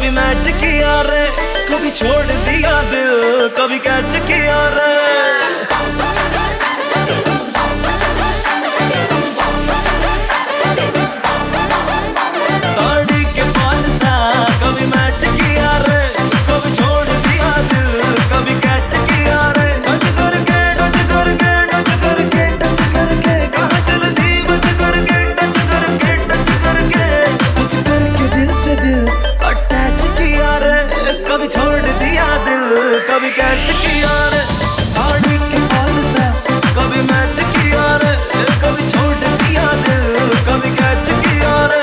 कभी मैच किया रे, कभी छोड़ दिया दिल, कभी कैच किया रे। साड़ी के पाल सा कभी मैच किया रे, कभी छोड़ दिया दिल, कभी कैच किया रे। टच करके टच करके टच करके टच करके कहाँ चल दी बच करके टच करके टच करके टच करके दिल से दिल अटैच किया रे, कभी छोड़ दिया दिल, कभी कैच किया रे। साड़ी के पाल सा कभी मैच किया रे, कभी छोड़ दिया दिल, कभी कैच किया रे।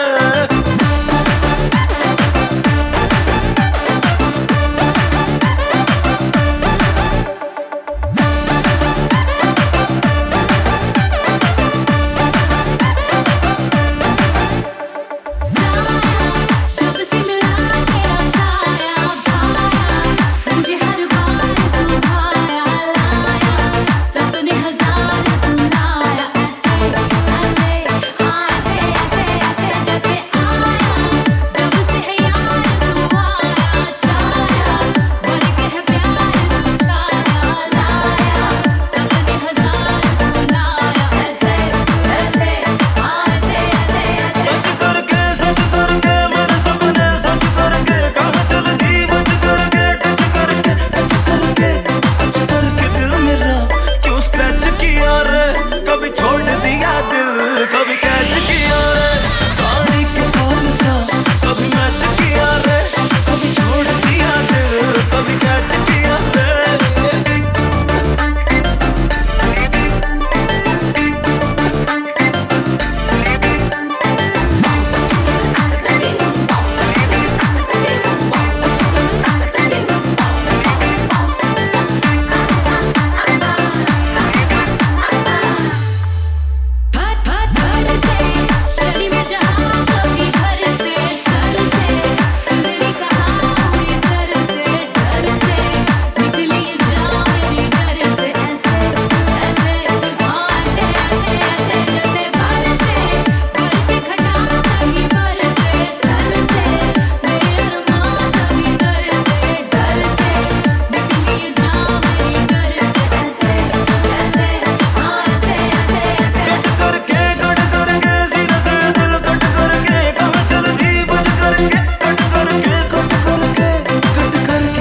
कभी छोड़ दिया दिल, कभी कैच किया रे। साड़ी के फूल सा कभी मैच किया रे, कभी छोड़ दिया दिल, कभी कैच किया रे।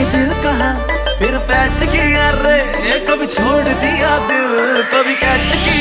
फिर पैच किया रे, कभी छोड़ दिया दिल, कभी कैच किया।